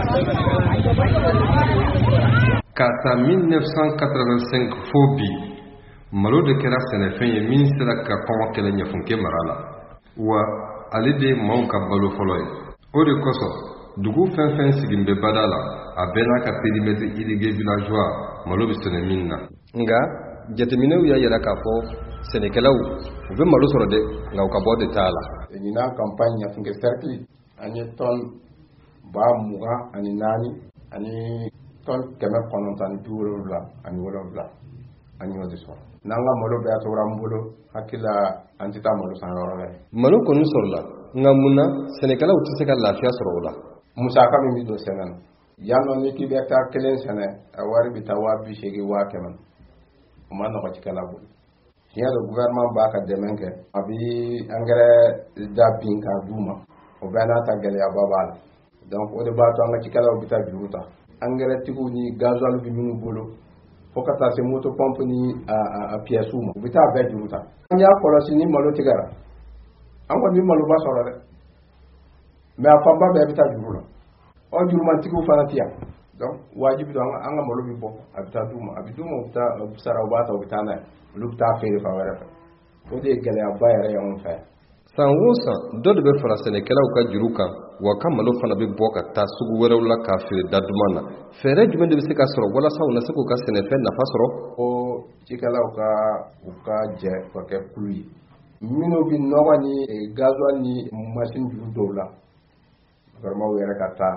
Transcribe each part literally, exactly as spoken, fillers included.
K'a ta mille neuf cent quatre-vingt-cinq fo bi malo de kɛra sɛnɛfɛn ye min sera ka kɔngɔ kɛlɛ ɲɛfunke mara la wa ale de maaw ka balo fɔlɔ ye. O de kosɔn dugu fɛn fɛn sigin bɛ bada la a bɛɛ n'a ka périmètre irrigué villageois malo bɛ sɛnɛ min na. Nka jateminɛw y'a yira k'a fɔ sɛnɛkɛlaw u bɛ malo sɔrɔ dɛ nka u ka bɔ de t'a la. ɲina campagne ɲɛfunke cercle an ye tonne ba mugan ani naani ani tonne kɛmɛ kɔnɔntɔn ni bi wolonwula ani wolonwula an y'o de sɔrɔ. N'an ka malo bɛɛ tora n bolo hakili la an tɛ taa malo san yɔrɔ la. Malo kɔni sɔrɔla nka mun na sɛnɛkɛlaw tɛ se ka lafiya sɔrɔ o la. Musaka min bɛ don sɛnɛ na yan nɔ ni k'i bɛ taa kelen sɛnɛ a wari bɛ taa waa bi seegin waa kɛmɛ o ma nɔgɔ cikɛla bolo. Tiɲɛ don gouvernement b'a ka dɛmɛ kɛ a bɛ engrais da bin k'a d'u ma o bɛɛ n'a ta gɛlɛyaba b'a la donc o de b'a to an ka cikɛlaw bɛ taa juru ta. Engrais tigiw ni gasoil bɛ minnu bolo fo ka taa se moto pompe ni a pièce ma u bɛ taa bɛɛ juru ta. An y'a kɔlɔsi ni malo tigɛra an kɔni bɛ maloba sɔrɔ dɛ mais a fanba bɛɛ bɛ taa juru la. O jurumantigiw fana tɛ yan donc wajibi don an ka malo bɛ bɔ a bɛ taa d'u ma a bɛ d'u ma u bɛ taa sara u b'a ta u bɛ taa n'a ye olu bɛ taa feere fan wɛrɛ fɛ o de ye gɛlɛyaba yɛrɛ y'anw fɛ. San o san dɔ de bɛ fara sɛnɛkɛlaw ka juru kan wa ka malo fana bɛ bɔ ka taa sugu wɛrɛw la k'a feere da duman na. Fɛɛrɛ jumɛn de bɛ se ka sɔrɔ walasa u na se k'u ka sɛnɛfɛn nafa sɔrɔ? O cikɛlaw ka u ka jɛ ka kɛ kulu ye minnu bɛ nɔgɔ ni gasoil ni machine juru dɔw la vraiment u yɛrɛ ka taa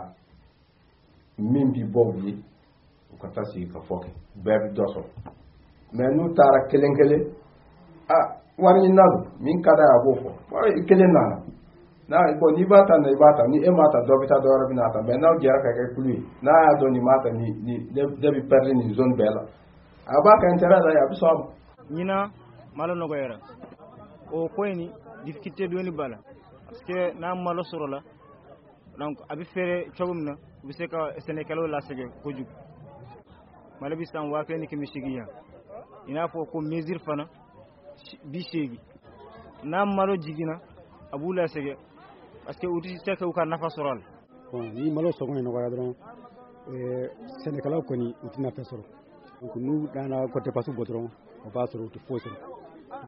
min bɛ bɔ u ye u ka taa sigi ka fɔ kɛ bɛɛ bɛ dɔ sɔrɔ mais n'u taara kelen kelen ah wari ɲini don min ka d'a ye a b'o fɔ wari kelen nana n'a bon n'i b'a ta na i b'a ta ni e m'a ta dɔ bɛ taa dɔ wɛrɛ bɛ n'a ta mais n'aw jɛra ka kɛ kulu ye n'a y'a dɔn nin m'a ta ni ni ne bɛ perdre nin zone bɛɛ la a b'a ka intérêt la a bɛ sɔn a ma. ɲina malo nɔgɔyara o ko in difficulté dɔɔni b'a la parce que n'a malo sɔrɔ la donc a bɛ feere cogo min na u bɛ se ka sɛnɛkɛlaw lasɛgɛ kojugu. Malo bɛ san waa kelen ni kɛmɛ seegin yan i n'a fɔ ko mesure fana bi seegin n'a malo jiginna a b'u lasɛgɛ parce que u tɛ se k'u ka nafa sɔrɔ a la. Bon ni malo sɔngɔ ye nɔgɔya dɔrɔn sɛnɛkɛlaw kɔni u tɛna fɛn sɔrɔ donc n'u nana côté passe bɔ dɔrɔn o b'a sɔrɔ u tɛ foyi sɔrɔ.